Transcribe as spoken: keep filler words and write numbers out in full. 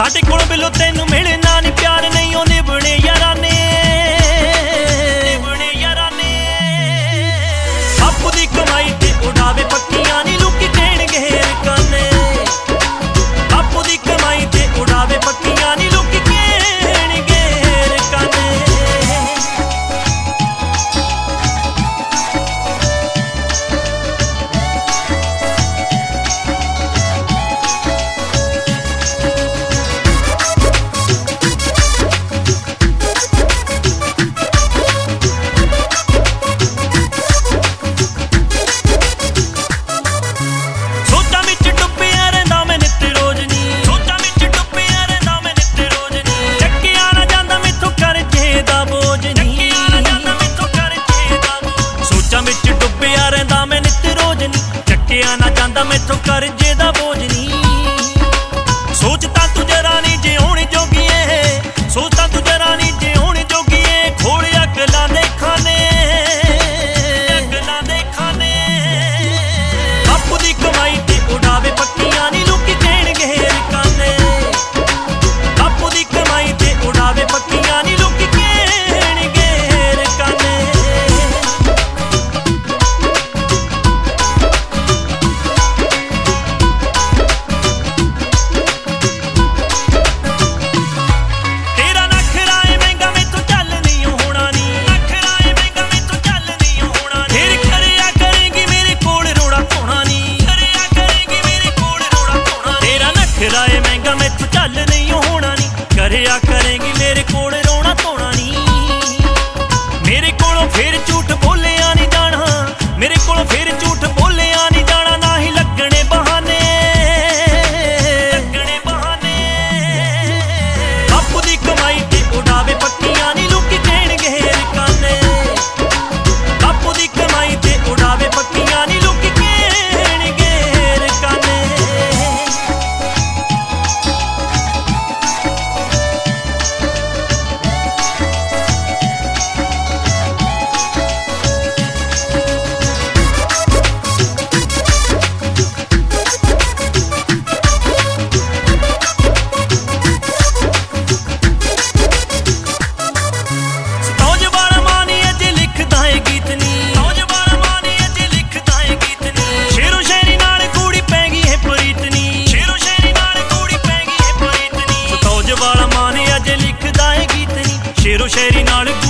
ਸਾਡੇ ਕੋਲ ਬਿਲੋ ਤੈਨੂੰ ਮਿਲਣਾ ਨਹੀਂ, ਪਿਆਰ ਨਹੀਂ ਉਹ ਨਿਭਣੇ ਯਾਰਾਂ ਨੇ, ਨਿਭਣੇ ਯਾਰਾਂ ਨੇ। ਬਾਪੂ ਦੀ ਕਮਾਈ ਤੇ ਉਡਾਵੇ ਪੱਕੀਆਂ ਨੀ ਲੋਕੀ ਦੇਣਗੇ ਰਕਾਨੇ, ਬਾਪੂ ਦੀ ਕਮਾਈ ਤੇ ਉਡਾਵੇ ਪੱਕੀਆਂ ਨੀ ਲੋਕੀ ਦੇਣਗੇ ਰਕਾਨੇ। ਚੱਕਿਆ ਨਾ ਜਾਂਦਾ ਮੈਥੋਂ ਕਰਜ਼ੇ ਦਾ ਬੋਝ ਨੀ, ਸੋਚ ਤਾਂ ਤੂੰ ਜਰਾ ਨੀ ਜੇ ਹੋਣੀ ਜੋਗੀ ਏ, ਸੋਚ ਤਾਂ ਤੂੰ ਜਰਾ ਨੀ ਜੇ ਹੋਣੀ ਜੋਗੀ ਏ। ਖੋਲ ਅਕਲਾਂ ਦੇ ਖਾਨੇ, ਅਕਲਾਂ ਦੇ ਖਾਨੇ। ਬਾਪੂ ਦੀ ਕਮਾਈ ਤੇ ਉਡਾਵੇ ਪੱਕੀਆਂ ਨੀ ਲੋਕੀ ਦੇਣਗੇ ਰਕਾਨੇ, ਬਾਪੂ ਦੀ ਕਮਾਈ ਤੇ ਉਡਾਵੇ ਪੱਕੀਆਂ ਨੀ ਲੋਕੀ ਦੇਣਗੇ ਰਕਾਨੇ। ਕਰਿਆ ਕਰੇਗੀ ਮੇਰੇ ਕੋਲ ਰੋਣਾ ਧੋਣਾ ਨੀ, ਮੇਰੇ ਕੋਲੋਂ ਫੇਰ ਝੂਠ ਬੋਲਿਆ ਨੀ ਜਾਣਾ, ਮੇਰੇ ਕੋਲੋਂ ਫੇਰ ਝੂਠ ਬੋਲਿਆ ਨੀ ਜਾਣਾ। ਨਾ ਹੀ ਲੱਗਣੇ ਬਹਾਨੇ, ਲੱਗਣੇ ਬਹਾਨੇ। ਬਾਪੂ ਦੀ ਕਮਾਈ ਤੇ ਉਡਾਵੇ ਪੱਕੀਆਂ ਨੀ ਲੋਕੀ ਦੇਣਗੇ ਰਕਾਨੇ, ਬਾਪੂ ਦੀ ਕਮਾਈ ਤੇ ਉਡਾਵੇ ਪੱਕੀਆਂ ਨੀ ਲੋਕੀ ਦੇਣਗੇ ਰਕਾਨੇ। ਸ਼ੇਰੋ ਸ਼ਾਇਰੀ ਨਾਲ